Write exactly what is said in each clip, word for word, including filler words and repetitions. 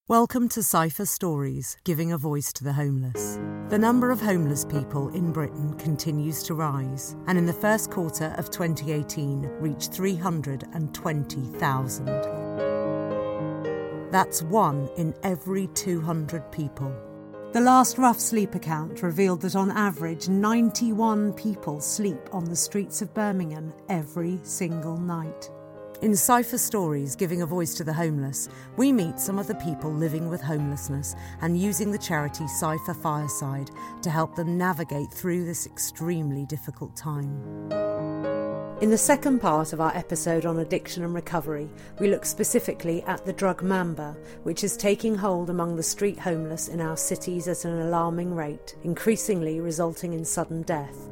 Welcome to Cypher Stories, giving a voice to the homeless. The number of homeless people in Britain continues to rise, and in the first quarter of twenty eighteen reached three hundred twenty thousand. That's one in every two hundred people. The last rough sleep account revealed that on average ninety-one people sleep on the streets of Birmingham every single night. In Cypher Stories, giving a voice to the homeless, we meet some of the people living with homelessness and using the charity Cypher Fireside to help them navigate through this extremely difficult time. In the second part of our episode on addiction and recovery, we look specifically at the drug Mamba, which is taking hold among the street homeless in our cities at an alarming rate, increasingly resulting in sudden death.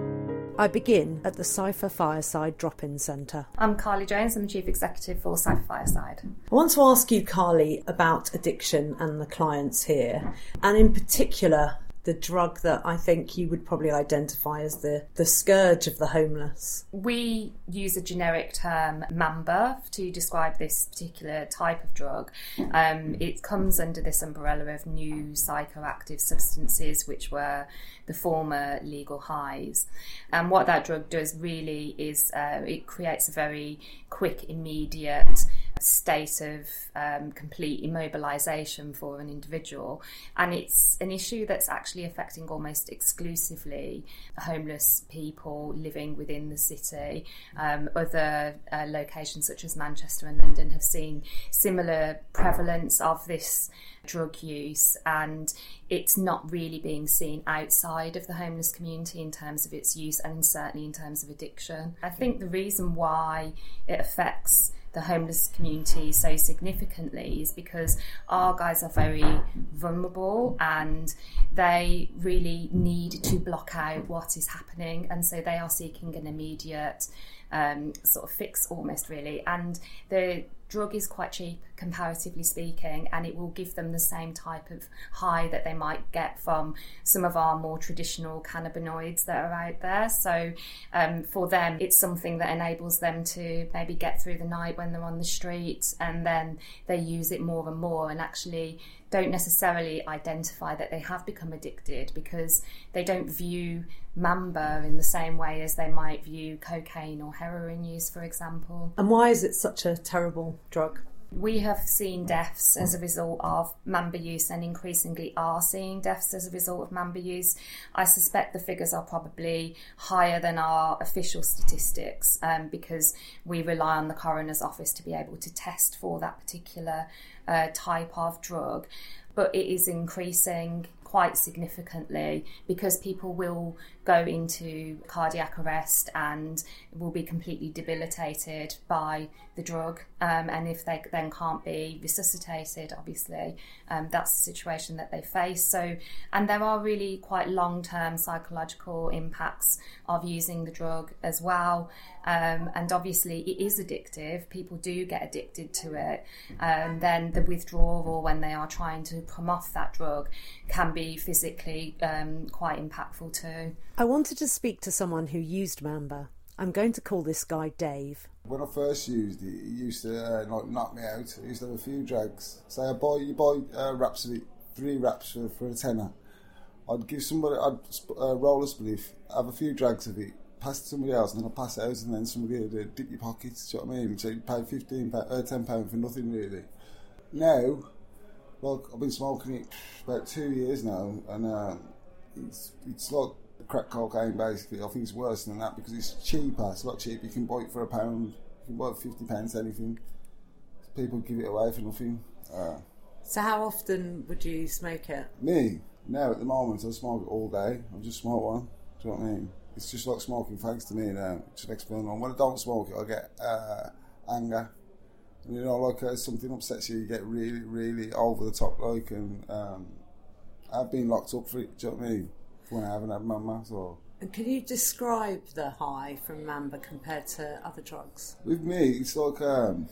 I begin at the Cypher Fireside Drop-In Centre. I'm Carly Jones, I'm the Chief Executive for Cypher Fireside. I want to ask you, Carly, about addiction and the clients here, and in particular the drug that I think you would probably identify as the, the scourge of the homeless. We use a generic term, Mamba, to describe this particular type of drug. Um, it comes under this umbrella of new psychoactive substances, which were the former legal highs. And what that drug does really is uh, it creates a very quick, immediate state of um, complete immobilisation for an individual, and it's an issue that's actually affecting almost exclusively homeless people living within the city. Um, other uh, locations such as Manchester and London have seen similar prevalence of this drug use, and it's not really being seen outside of the homeless community in terms of its use and certainly in terms of addiction. I think the reason why it affects the homeless community so significantly is because our guys are very vulnerable and they really need to block out what is happening, and so they are seeking an immediate um, sort of fix almost, really. And the drug is quite cheap, comparatively speaking, and it will give them the same type of high that they might get from some of our more traditional cannabinoids that are out there. So um, for them, it's something that enables them to maybe get through the night when they're on the street, and then they use it more and more and actually don't necessarily identify that they have become addicted because they don't view Mamba in the same way as they might view cocaine or heroin use, for example. And why is it such a terrible drug? We have seen deaths as a result of Mamba use and increasingly are seeing deaths as a result of Mamba use. I suspect the figures are probably higher than our official statistics um, because we rely on the coroner's office to be able to test for that particular uh, type of drug. But it is increasing quite significantly because people will go into cardiac arrest and will be completely debilitated by the drug. Um, and if they then can't be resuscitated, obviously, um, that's the situation that they face. So, and there are really quite long-term psychological impacts of using the drug as well. Um, and obviously it is addictive. People do get addicted to it. Um, then the withdrawal when they are trying to come off that drug can be physically um, quite impactful too. I wanted to speak to someone who used Mamba. I'm going to call this guy Dave. When I first used it, it used to uh, like knock me out. I used to have a few drags. Say I buy, you buy uh, wraps of it, three wraps for, for a tenner. I'd give somebody, I'd uh, roll a spliff, have a few drags of it, pass it to somebody else, and then I'd pass it out, and then somebody would uh, dip your pockets. Do you know what I mean? So you'd pay fifteen pounds, uh, ten pounds for nothing really. Now, like I've been smoking it about two years now, and uh, it's it's like crack cocaine basically. I think it's worse than that because it's cheaper. It's a lot cheaper. You can buy it for a pound. You can buy it for fifty pence, anything. People give it away for nothing. Uh, so how often would you smoke it? Me? Now at the moment I smoke it all day. I just smoke one. Do you know what I mean? It's just like smoking fags to me now. It just makes me feel wrong. When I don't smoke it I get uh, anger. And, you know, like uh, something upsets you, you get really, really over the top like, and um, I've been locked up for it, do you know what I mean? When I haven't had Mamba, so. And can you describe the high from Mamba compared to other drugs? With me, it's like, um,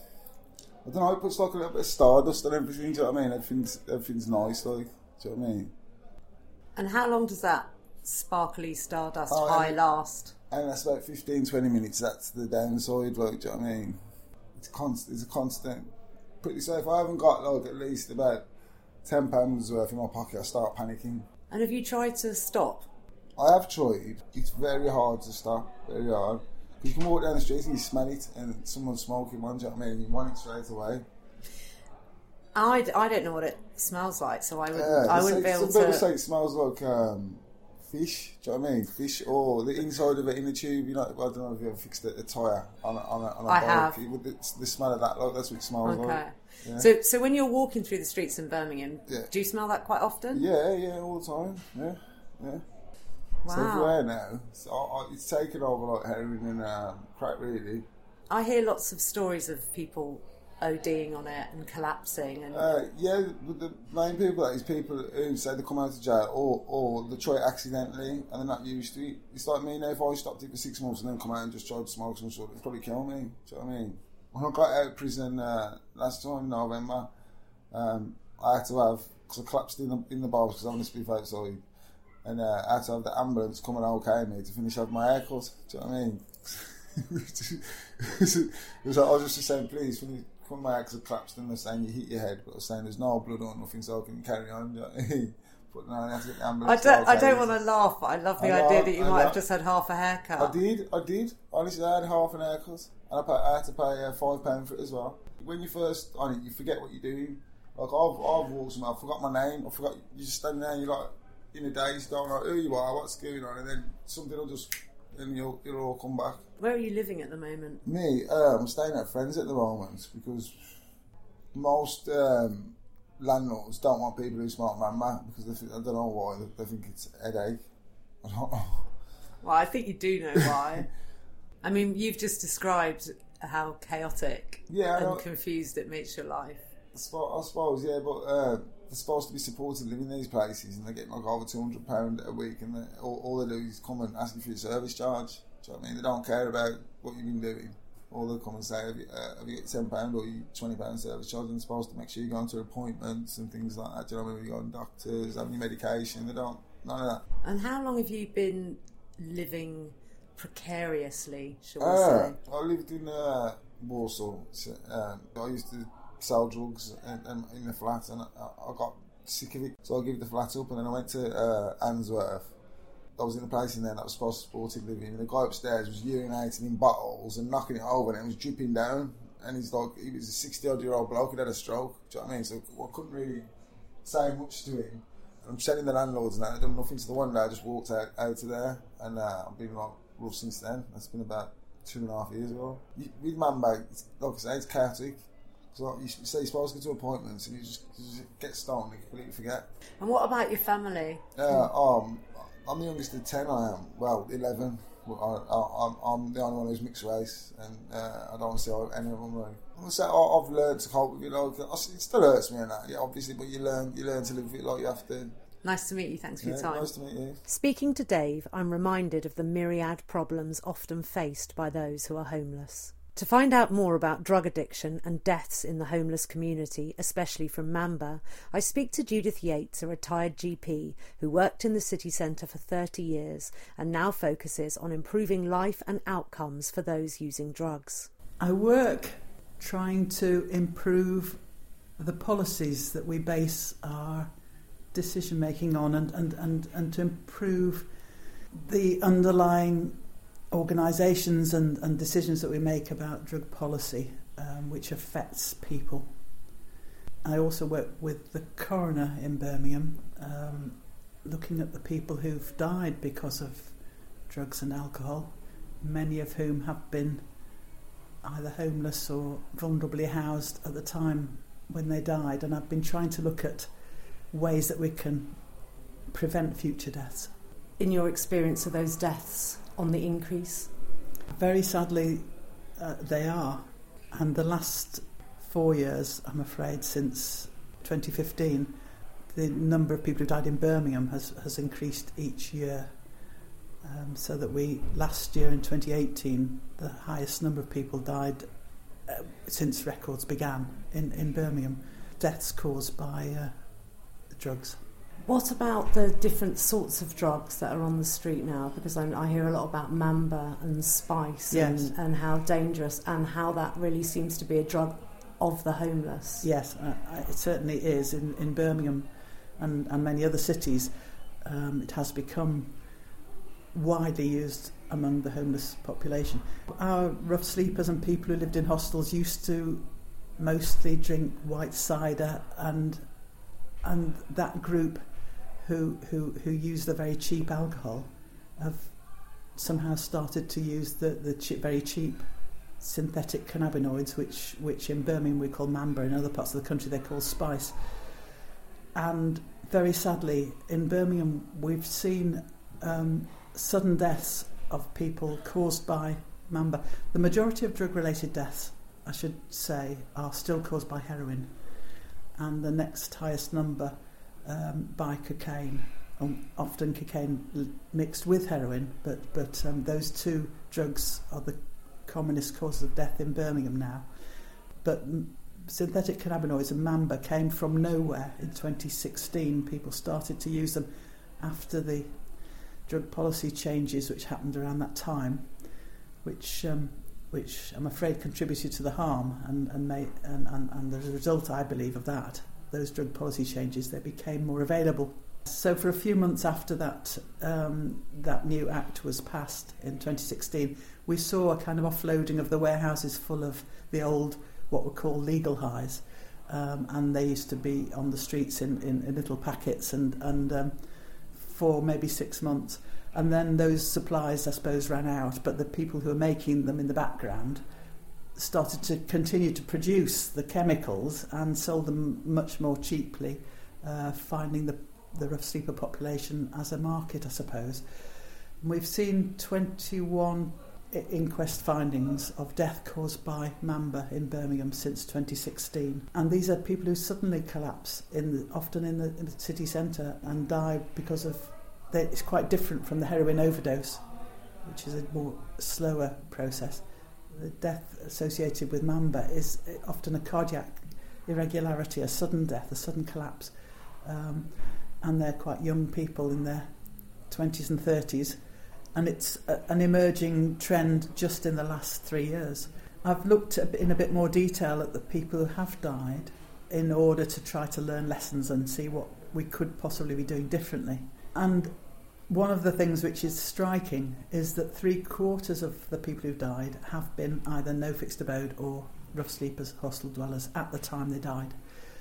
I don't know, it puts like a little bit of stardust and everything, do you know what I mean? Everything's, everything's nice, like, do you know what I mean? And how long does that sparkly stardust oh, high and, last? And that's about fifteen, twenty minutes, that's the downside, like, do you know what I mean? It's constant, it's a constant pretty safe. I haven't got like at least about ten pounds worth in my pocket, I start panicking. And have you tried to stop? I have tried. It's very hard to stop, very hard. Because you can walk down the street and you smell it and someone's smoking one, do you know what I mean? You want it straight away. I, I don't know what it smells like, so I wouldn't, Yeah, I wouldn't say, be able some to... people say it smells like um, fish, do you know what I mean? Fish, or the inside of it in the tube, you know, I don't know if you ever fixed a, a tyre on a, on a, on a I bike. have. It, with the, the smell of that, like, that's what it smells Okay. like. Yeah. So so when you're walking through the streets in Birmingham, Yeah. do you smell that quite often? Yeah, yeah, all the time, yeah, yeah. It's Wow. everywhere now. It's, I, I, it's taken over like heroin and um, crack, really. I hear lots of stories of people ODing on it and collapsing. And Uh, yeah, but the main people that is people who say they come out of jail or, or they try it accidentally and they're not used to it. It's like me now, if I stopped it for six months and then come out and just tried to smoke some sort, it'd probably kill me. Do you know what I mean? When I got out of prison uh, last time in November, um, I had to have, because I collapsed in the, in the bars because I'm going to speak outside, and uh, I had to have the ambulance come and okay me to finish off my haircut. Do you know what I mean? It was like, I was just saying, please, finish, come my hair because I collapsed, and they're saying you hit your head, but I was saying there's no blood or nothing, so I can carry on. Do you know what I mean? But no, I have to get the I ambulance. don't, I okay. don't want to laugh, but I love the I idea know, that you I might know. have just had half a haircut. I did, I did. Honestly, I had half an haircut, and I, pay, I had to pay uh, five pounds for it as well. When you first on it, you forget what you're doing. Like I've, I've walked somewhere, I forgot my name. I forgot. You just standing there, and you're like in a daze, don't know who you are, what's going on, and then something will just, and you'll it'll all come back. Where are you living at the moment? Me, uh, I'm staying at friends at the moment because most um, landlords don't want people who smoke mama because they think, I don't know why, they, they think it's a headache. I don't know. Well, I think you do know why. I mean, you've just described how chaotic Yeah, I and know. confused it makes your life. I suppose, I suppose yeah, but uh, they're supposed to be supported living in these places, and they get like over two hundred pounds a week, and they, all, all they do is come and ask you for your service charge. Do you know what I mean? They don't care about what you've been doing. All they come and say, have you, uh, have you got ten pounds or you twenty pounds service charge? And they're supposed to make sure you go on to appointments and things like that. Do you know what I mean? You go on doctors, having your medication. They don't, none of that. And how long have you been living precariously, shall we Uh, say? I lived in uh, Warsaw. So, um, I used to sell drugs in, in, in the flat, and I, I got sick of it, so I gave the flat up, and then I went to uh, Answorth. I was in a place in there that was supposed to supported living, and the guy upstairs was urinating in bottles and knocking it over, and it was dripping down. And he's like, he was a sixty-odd-year-old bloke, he'd had a stroke. Do you know what I mean? So I couldn't really say much to him. I'm telling the landlords now, I've done nothing to the one day. I just walked out, out of there, and uh, I've been like rough since then. That's been about two and a half years ago. You, with Manbag, it's, like I say, it's chaotic. So like, you say you're supposed to go to appointments, and you just, you just get stoned and you completely forget. And what about your family? Uh, um, I'm the youngest of ten, I am. Well, eleven. I, I, I'm, I'm the only one who's mixed race, and uh, I don't see any of them. Like, I'm gonna say I, I've learned to cope with it. Like, it still hurts me and that, yeah, obviously, but you learn, you learn to live with it like you have to. Nice to meet you. Thanks for Yeah, your time. nice to meet you. Speaking to Dave, I'm reminded of the myriad problems often faced by those who are homeless. To find out more about drug addiction and deaths in the homeless community, especially from Mamba, I speak to Judith Yates, a retired G P who worked in the city centre for thirty years and now focuses on improving life and outcomes for those using drugs. I work trying to improve the policies that we base our decision making on, and, and, and, and to improve the underlying organisations and, and decisions that we make about drug policy, um, which affects people. I also work with the coroner in Birmingham, um, looking at the people who've died because of drugs and alcohol, many of whom have been either homeless or vulnerably housed at the time when they died, and I've been trying to look at ways that we can prevent future deaths. In your experience, are those deaths on the increase? Very sadly, uh, they are. And the last four years, I'm afraid, since twenty fifteen, the number of people who died in Birmingham has, has increased each year. Um, so that we, last year in twenty eighteen, the highest number of people died uh, since records began in, in Birmingham, deaths caused by uh, drugs. What about the different sorts of drugs that are on the street now? Because I, I hear a lot about Mamba and Spice, Yes. and, and how dangerous, and how that really seems to be a drug of the homeless. Yes, uh, it certainly is. In, in Birmingham and, and many other cities, um, it has become widely used among the homeless population. Our rough sleepers and people who lived in hostels used to mostly drink white cider, and and that group who who who use the very cheap alcohol have somehow started to use the the cheap, very cheap synthetic cannabinoids, which which in Birmingham we call Mamba, in other parts of the country they call Spice. And very sadly, in Birmingham we've seen um, sudden deaths of people caused by Mamba. The majority of drug-related deaths, I should say, are still caused by heroin, and the next highest number um, by cocaine, um, often cocaine l- mixed with heroin, but, but um, those two drugs are the commonest causes of death in Birmingham now. But m- synthetic cannabinoids and Mamba came from nowhere in twenty sixteen. People started to use them after the drug policy changes which happened around that time, which um, which I'm afraid contributed to the harm, and and, may, and, and and as a result, I believe, of that, those drug policy changes, they became more available. So for a few months after that um, that new act was passed in twenty sixteen, we saw a kind of offloading of the warehouses full of the old, what were called legal highs, um, and they used to be on the streets in, in, in little packets and and um, for maybe six months. And then those supplies, I suppose, ran out, but the people who were making them in the background started to continue to produce the chemicals and sold them much more cheaply, uh, finding the, the rough sleeper population as a market, I suppose. And we've seen twenty-one inquest findings of death caused by Mamba in Birmingham since twenty sixteen. And these are people who suddenly collapse, in the, often in the, in the city centre, and die because of... They, it's quite different from the heroin overdose, which is a more slower process. The death associated with Mamba is often a cardiac irregularity, a sudden death, a sudden collapse. Um, and they're quite young people in their twenties and thirties. And it's a, an emerging trend just in the last three years. I've looked at, in a bit more detail at the people who have died in order to try to learn lessons and see what we could possibly be doing differently. And one of the things which is striking is that three quarters of the people who died have been either no fixed abode or rough sleepers, hostel dwellers at the time they died.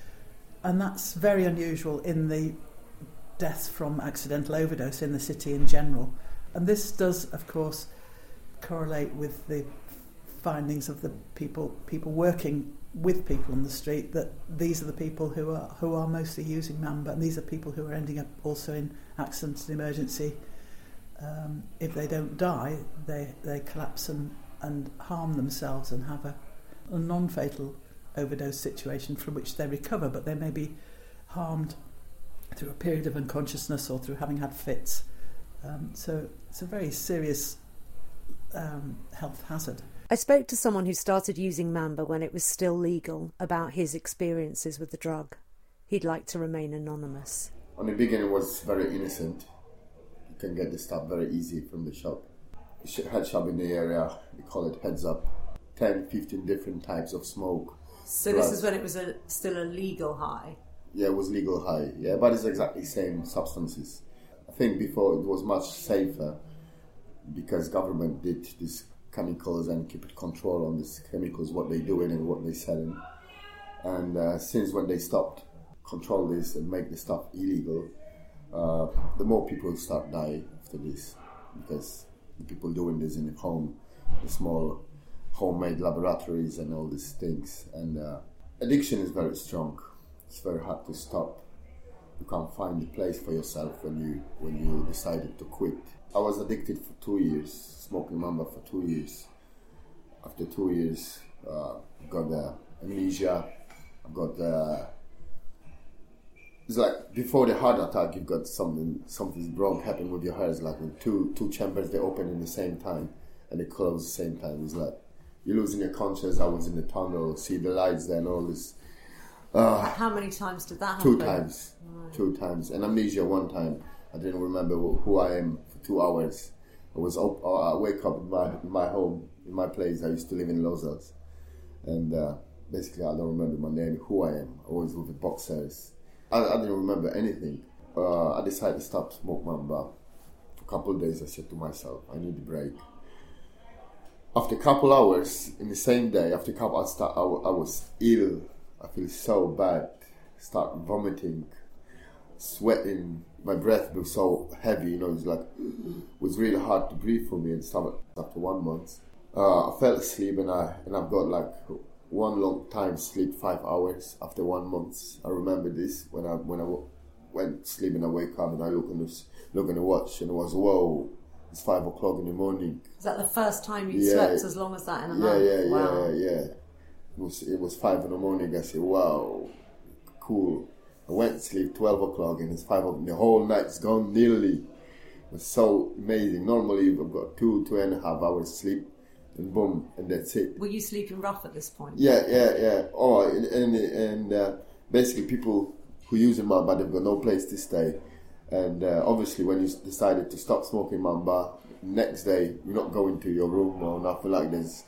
And that's very unusual in the deaths from accidental overdose in the city in general. And this does, of course, correlate with the findings of the people people working with people on the street, that these are the people who are who are mostly using Mamba, and these are people who are ending up also in accidents and emergency. Um, if they don't die, they, they collapse and, and harm themselves and have a, a non-fatal overdose situation from which they recover, but they may be harmed through a period of unconsciousness or through having had fits. Um, so it's a very serious um, health hazard. I spoke to someone who started using Mamba when it was still legal about his experiences with the drug. He'd like to remain anonymous. On the beginning it was very innocent. You can get the stuff very easy from the shop. The head shop in the area, we call it Heads Up. ten, fifteen different types of smoke. So Plus, this is when it was a, still a legal high? Yeah, it was legal high, yeah, but it's exactly the same substances. I think before it was much safer because government did these chemicals and keep control on these chemicals, what they doing and what they selling. And uh, since when they stopped control this and make the stuff illegal, uh, the more people start dying after this, because the people doing this in the home, the small homemade laboratories and all these things. And uh, addiction is very strong. It's very hard to stop. You can't find a place for yourself when you when you decided to quit. I was addicted for two years, smoking Mamba for two years. After two years, uh, I got uh, amnesia. I got uh, it's like before the heart attack, you've got something something wrong happen with your heart. It's like when two two chambers they open in the same time and they close at the same time. It's like you're losing your conscience. I was in the tunnel, see the lights there and all this. Uh, How many times did that happen? Two times. Right. Two times. And amnesia one time. I didn't remember who I am for two hours. I was up, I wake up in my in my home, in my place. I used to live in Lozels. And uh, Basically, I don't remember my name, who I am. I was with the boxers. I, I didn't remember anything. Uh, I decided to stop smoke mamba. For a couple of days, I said to myself, I need a break. After a couple hours, in the same day, after a couple, I, start, I, I was ill. I feel so bad. Start vomiting, sweating. My breath was so heavy, you know, it was like, it was really hard to breathe for me and stuff. After one month, uh, I fell asleep and I and I've got like one long time sleep, five hours after one month. I remember this when I when I went to sleep and I wake up and I look on this look on the watch and it was, whoa, it's five o'clock in the morning. Is that the first time you yeah, slept as long as that in a yeah, month? Yeah, yeah, wow. yeah, yeah. It was it was five in the morning. I said, wow, cool. I went to sleep twelve o'clock and it's five o'clock. The whole night's gone nearly. It was so amazing. Normally I've got two, two and a half hours sleep and boom, and that's it. Were you sleeping rough at this point? Yeah, yeah, yeah. Oh, and and, and uh, basically people who use mamba, they've got no place to stay. And uh, obviously when you decided to stop smoking mamba, next day you're not going to your room or nothing like this.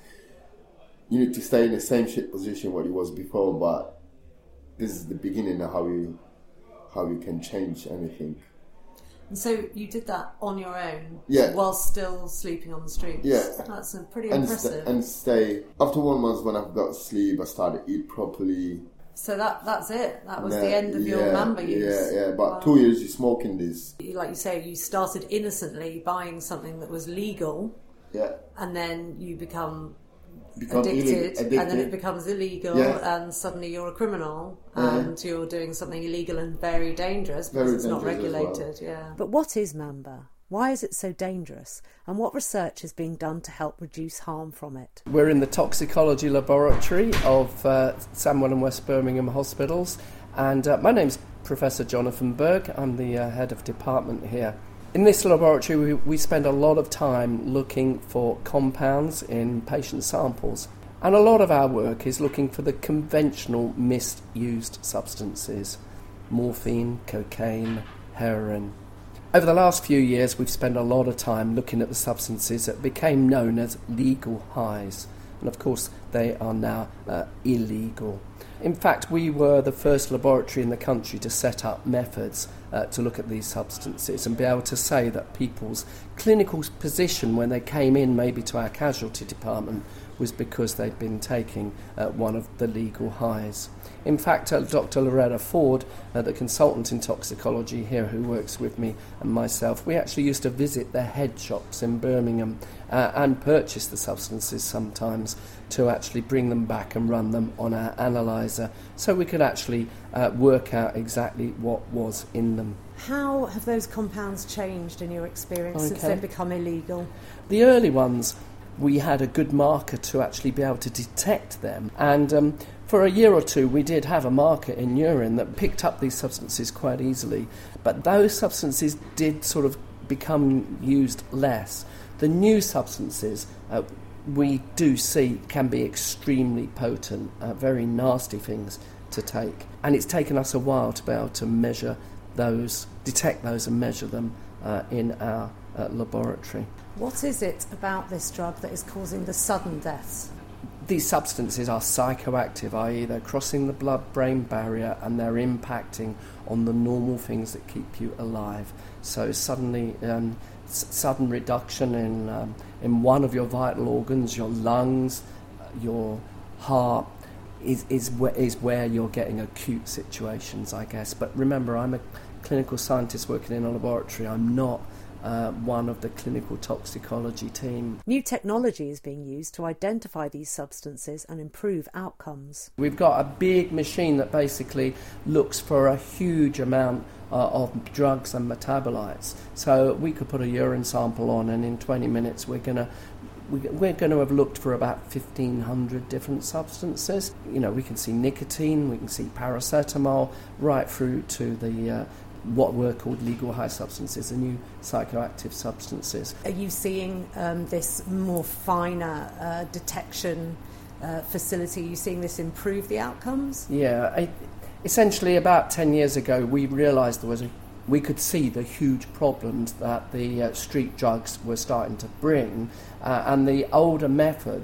You need to stay in the same shit position what it was before, but this is the beginning of how you how you can change anything. And so you did that on your own, yeah, while still sleeping on the streets. Yeah, that's a pretty and impressive. St- and stay after one month when I've got sleep, I started to eat properly. So that that's it. That was yeah, the end of yeah, your mamba use. Yeah, yeah. But wow. two years you smoking this. Like you say, you started innocently buying something that was legal. Yeah. And then you become. Become addicted, addicted, and then it becomes illegal, yeah. and suddenly you're a criminal, yeah. and you're doing something illegal and very dangerous because very it's not regulated. Well. Yeah. But what is mamba? Why is it so dangerous? And what research is being done to help reduce harm from it? We're in the toxicology laboratory of uh, Sandwell and West Birmingham hospitals, and uh, my name's Professor Jonathan Berg. I'm the uh, head of department here. In this laboratory, we, we spend a lot of time looking for compounds in patient samples. And a lot of our work is looking for the conventional misused substances, morphine, cocaine, heroin. Over the last few years, we've spent a lot of time looking at the substances that became known as legal highs. And of course, they are now uh, illegal. In fact, we were the first laboratory in the country to set up methods uh, to look at these substances and be able to say that people's clinical position when they came in maybe to our casualty department was because they'd been taking uh, one of the legal highs. In fact, uh, Doctor Loretta Ford, uh, the consultant in toxicology here who works with me and myself, we actually used to visit their head shops in Birmingham uh, and purchase the substances sometimes to actually bring them back and run them on our analyzer so we could actually uh, work out exactly what was in them. How have those compounds changed in your experience okay. since they've become illegal? The early ones, we had a good marker to actually be able to detect them, and um, for a year or two we did have a marker in urine that picked up these substances quite easily, but those substances did sort of become used less. The new substances uh, we do see can be extremely potent, uh, very nasty things to take, and it's taken us a while to be able to measure those, detect those and measure them uh, in our uh, laboratory. What is it about this drug that is causing the sudden deaths? These substances are psychoactive, that is they're crossing the blood-brain barrier and they're impacting on the normal things that keep you alive. So suddenly, um, s- sudden reduction in um, in one of your vital organs, your lungs, your heart, is is where, is where you're getting acute situations, I guess. But remember, I'm a clinical scientist working in a laboratory. I'm not Uh, one of the clinical toxicology team. New technology is being used to identify these substances and improve outcomes. We've got a big machine that basically looks for a huge amount uh, of drugs and metabolites. So we could put a urine sample on, and in twenty minutes we're going to we're going to have looked for about fifteen hundred different substances. You know, we can see nicotine, we can see paracetamol, right through to the uh, what were called legal high substances, the new psychoactive substances. Are you seeing um, this more finer uh, detection uh, facility? Are you seeing this improve the outcomes? Yeah, I, essentially about ten years ago we realised there was a, we could see the huge problems that the uh, street drugs were starting to bring, uh, and the older methods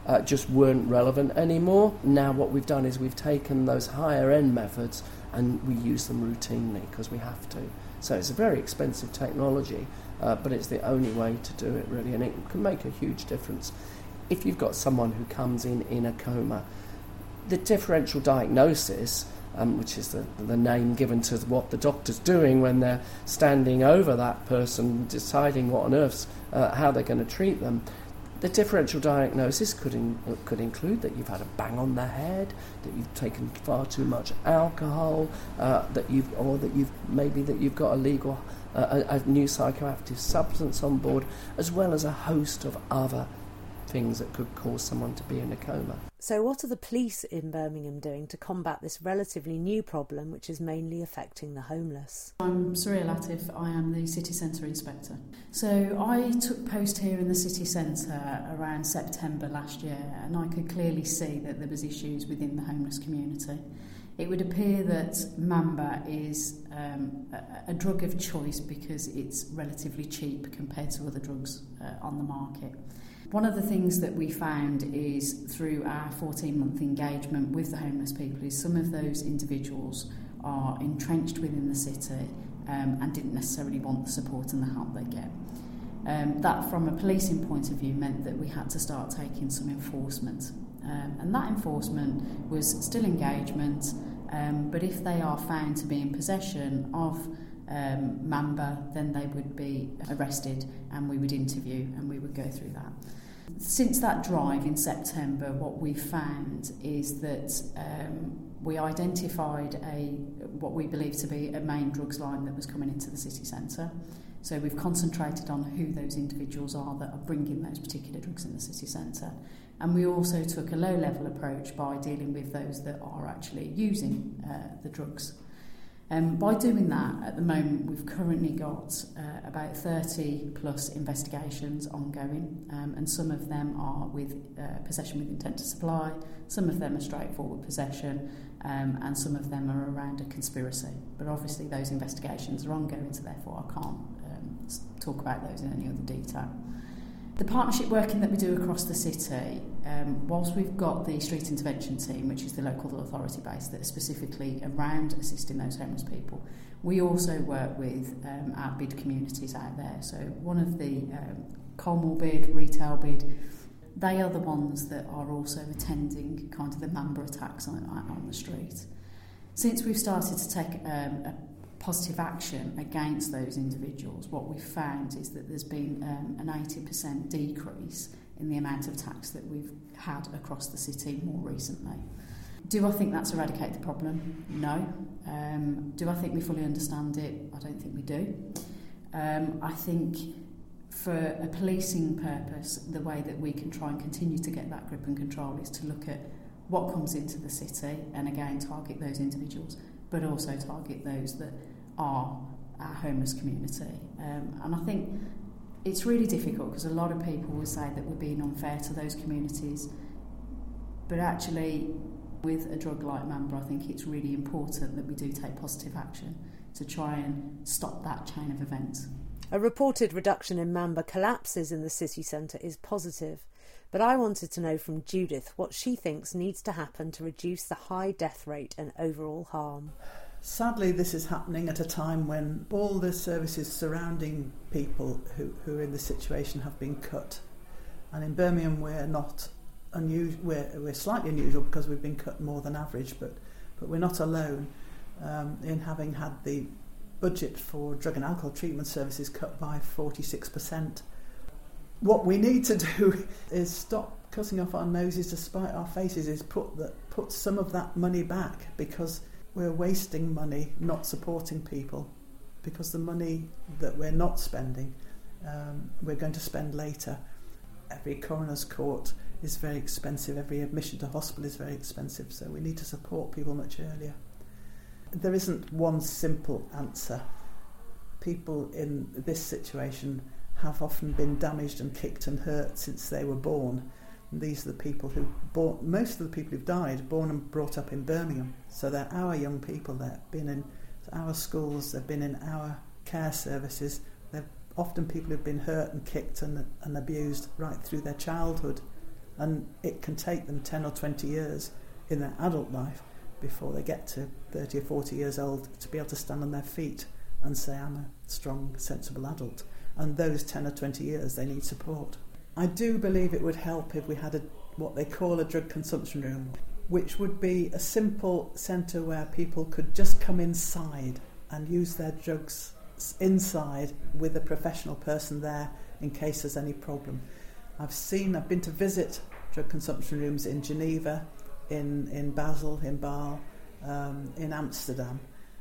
uh, just weren't relevant anymore. Now what we've done is we've taken those higher end methods and we use them routinely because we have to. So it's a very expensive technology, uh, but it's the only way to do it really, and it can make a huge difference. If you've got someone who comes in in a coma, the differential diagnosis, um, which is the, the name given to what the doctor's doing when they're standing over that person, deciding what on earth's, uh, how they're going to treat them, the differential diagnosis could in, could include that you've had a bang on the head, that you've taken far too much alcohol, uh, that you've or that you've maybe that you've got a legal uh, a, a new psychoactive substance on board, as well as a host of other things that could cause someone to be in a coma. So what are the police in Birmingham doing to combat this relatively new problem, which is mainly affecting the homeless? I'm Surya Latif, I am the City Centre Inspector. So I took post here in the City Centre around September last year, and I could clearly see that there was issues within the homeless community. It would appear that Mamba is um, a, a drug of choice because it's relatively cheap compared to other drugs uh, on the market. One of the things that we found is through our fourteen-month engagement with the homeless people is some of those individuals are entrenched within the city um, and didn't necessarily want the support and the help they get. Um, that, from a policing point of view, meant that we had to start taking some enforcement. Um, and that enforcement was still engagement, um, but if they are found to be in possession of um, Mamba, then they would be arrested and we would interview and we would go through that. Since that drive in September, what we found is that um, we identified a what we believe to be a main drugs line that was coming into the city centre. So we've concentrated on who those individuals are that are bringing those particular drugs in the city centre. And we also took a low-level approach by dealing with those that are actually using uh, the drugs. Um, by doing that, at the moment, we've currently got uh, about thirty plus investigations ongoing, um, and some of them are with uh, possession with intent to supply, some of them are straightforward possession, um, and some of them are around a conspiracy. But obviously those investigations are ongoing, so therefore I can't um, talk about those in any other detail. The partnership working that we do across the city, um, whilst we've got the street intervention team, which is the local authority base that is specifically around assisting those homeless people, we also work with um, our bid communities out there. So one of the um, Colmore bid, retail bid, they are the ones that are also attending kind of the Mamba attacks on, on the street. Since we've started to take um, a positive action against those individuals, what we've found is that there's been um, an eighty percent decrease in the amount of tax that we've had across the city more recently. Do I think that's eradicated the problem? No. Um, do I think we fully understand it? I don't think we do. Um, I think for a policing purpose, the way that we can try and continue to get that grip and control is to look at what comes into the city and again target those individuals, but also target those that are our homeless community. Um, and I think it's really difficult because a lot of people will say that we're being unfair to those communities, but actually with a drug like Mamba, I think it's really important that we do take positive action to try and stop that chain of events. A reported reduction in Mamba collapses in the city centre is positive, but I wanted to know from Judith what she thinks needs to happen to reduce the high death rate and overall harm. Sadly, this is happening at a time when all the services surrounding people who, who are in this situation have been cut. And in Birmingham, we're not unusual. We're, we're slightly unusual because we've been cut more than average, but but we're not alone um, in having had the budget for drug and alcohol treatment services cut by forty-six percent. What we need to do is stop cutting off our noses to spite our faces. Is put that put some of that money back, because we're wasting money not supporting people, because the money that we're not spending, um, we're going to spend later. Every coroner's court is very expensive, every admission to hospital is very expensive, so we need to support people much earlier. There isn't one simple answer. People in this situation have often been damaged and kicked and hurt since they were born. These are the people who, born, most of the people who've died, born and brought up in Birmingham. So they're our young people. They've been in our schools. They've been in our care services. They're often people who've been hurt and kicked and, and abused right through their childhood. And it can take them ten or twenty years in their adult life before they get to thirty or forty years old to be able to stand on their feet and say, I'm a strong, sensible adult. And those ten or twenty years, they need support. I do believe it would help if we had a what they call a drug consumption room, which would be a simple centre where people could just come inside and use their drugs inside with a professional person there in case there's any problem. I've seen, I've been to visit drug consumption rooms in Geneva, in, in Basel, in Bâle, um, in Amsterdam,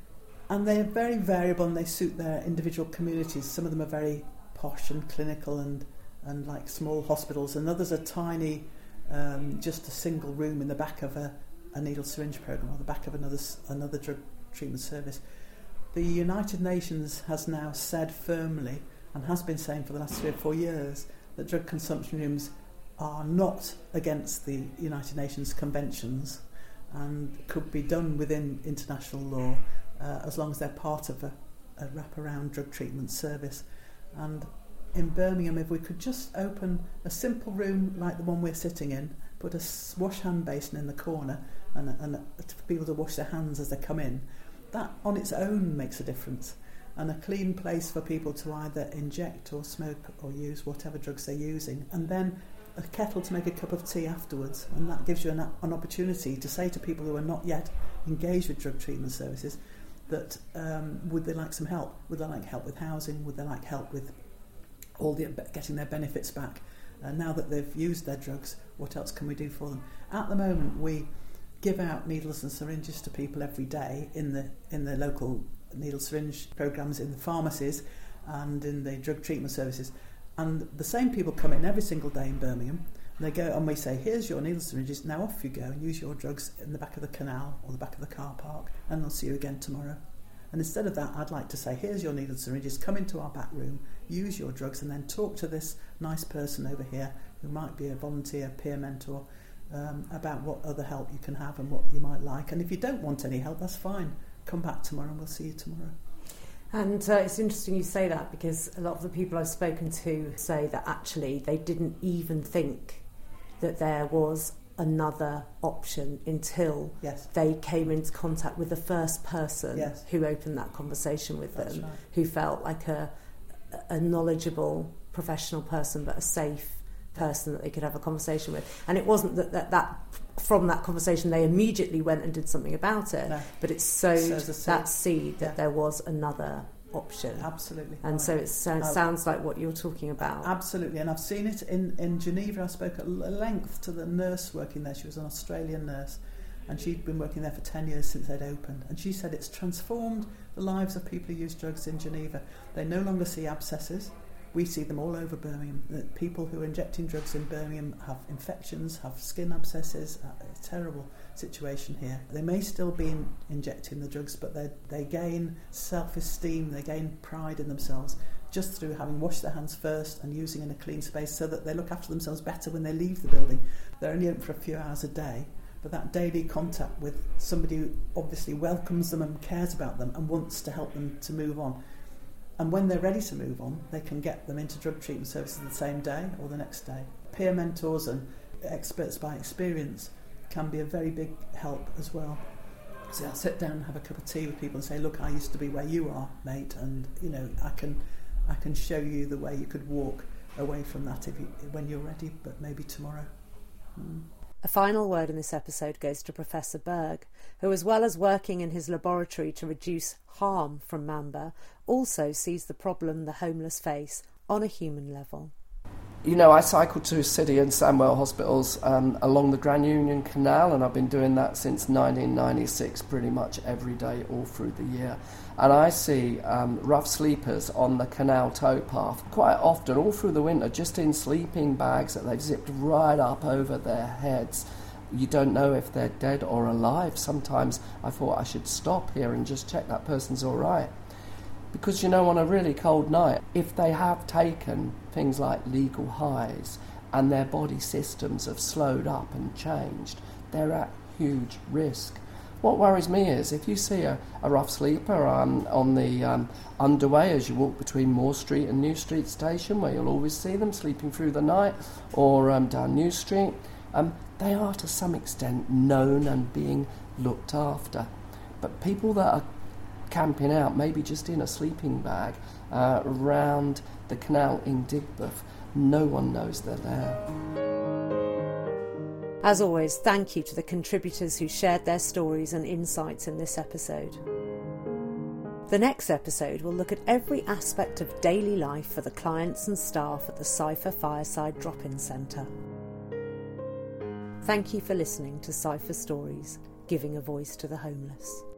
and they're very variable and they suit their individual communities. Some of them are very posh and clinical and, and like small hospitals, and others are tiny, um, just a single room in the back of a, a needle syringe program or the back of another another drug treatment service. The United Nations has now said firmly, and has been saying for the last three or four years, that drug consumption rooms are not against the United Nations conventions and could be done within international law uh, as long as they're part of a, a wraparound drug treatment service. And in Birmingham, if we could just open a simple room like the one we're sitting in, put a wash hand basin in the corner and, and for people to wash their hands as they come in, that on its own makes a difference. And a clean place for people to either inject or smoke or use whatever drugs they're using, and then a kettle to make a cup of tea afterwards, and that gives you an, an opportunity to say to people who are not yet engaged with drug treatment services that um, would they like some help? Would they like help with housing? Would they like help with all the getting their benefits back? Uh, now that they've used their drugs, what else can we do for them? At the moment, we give out needles and syringes to people every day in the in the local needle syringe programs in the pharmacies and in the drug treatment services, and the same people come in every single day in Birmingham, and they go and we say, here's your needle syringes, now off you go and use your drugs in the back of the canal or the back of the car park, and I'll see you again tomorrow. And instead of that, I'd like to say, here's your needle syringes, come into our back room, use your drugs, and then talk to this nice person over here who might be a volunteer, peer mentor, um, about what other help you can have and what you might like. And if you don't want any help, that's fine. Come back tomorrow and we'll see you tomorrow. And uh, it's interesting you say that, because a lot of the people I've spoken to say that actually they didn't even think that there was another option until yes. they came into contact with the first person yes. who opened that conversation with That's them, right. who felt like a, a knowledgeable professional person but a safe person that they could have a conversation with. And it wasn't that that, that from that conversation they immediately went and did something about it, no. but it sowed seed. that seed that yeah. there was another option. Absolutely. And right. so it sounds, sounds like what you're talking about. Absolutely, and I've seen it in, in Geneva. I spoke at length to the nurse working there. She was an Australian nurse, and she'd been working there for ten years since they'd opened, and she said it's transformed the lives of people who use drugs in Geneva. They no longer see abscesses. We see them all over Birmingham. The people who are injecting drugs in Birmingham have infections, have skin abscesses. It's a terrible situation here. They may still be in, injecting the drugs, but they they gain self-esteem, they gain pride in themselves just through having washed their hands first and using in a clean space, so that they look after themselves better when they leave the building. They're only open for a few hours a day, but that daily contact with somebody who obviously welcomes them and cares about them and wants to help them to move on. And when they're ready to move on, they can get them into drug treatment services the same day or the next day. Peer mentors and experts by experience can be a very big help as well. So I'll sit down and have a cup of tea with people and say, look, I used to be where you are, mate, and you know, I can I can show you the way you could walk away from that if you, when you're ready, but maybe tomorrow. Mm. A final word in this episode goes to Professor Berg, who, as well as working in his laboratory to reduce harm from Mamba, also sees the problem the homeless face on a human level. You know, I cycle to City and Sandwell hospitals um, along the Grand Union Canal, and I've been doing that since nineteen ninety-six, pretty much every day all through the year. And I see um, rough sleepers on the canal towpath quite often, all through the winter, just in sleeping bags that they've zipped right up over their heads. You don't know if they're dead or alive. Sometimes I thought I should stop here and just check that person's all right. Because, you know, on a really cold night, if they have taken things like legal highs and their body systems have slowed up and changed, they're at huge risk. What worries me is if you see a, a rough sleeper um, on the um, underway as you walk between Moore Street and New Street Station, where you'll always see them sleeping through the night, or um, down New Street, um, they are to some extent known and being looked after. But people that are camping out, maybe just in a sleeping bag, uh, around the canal in Digbeth, no one knows they're there. As always, thank you to the contributors who shared their stories and insights in this episode. The next episode will look at every aspect of daily life for the clients and staff at the Cypher Fireside Drop-In Centre. Thank you for listening to Cypher Stories, giving a voice to the homeless.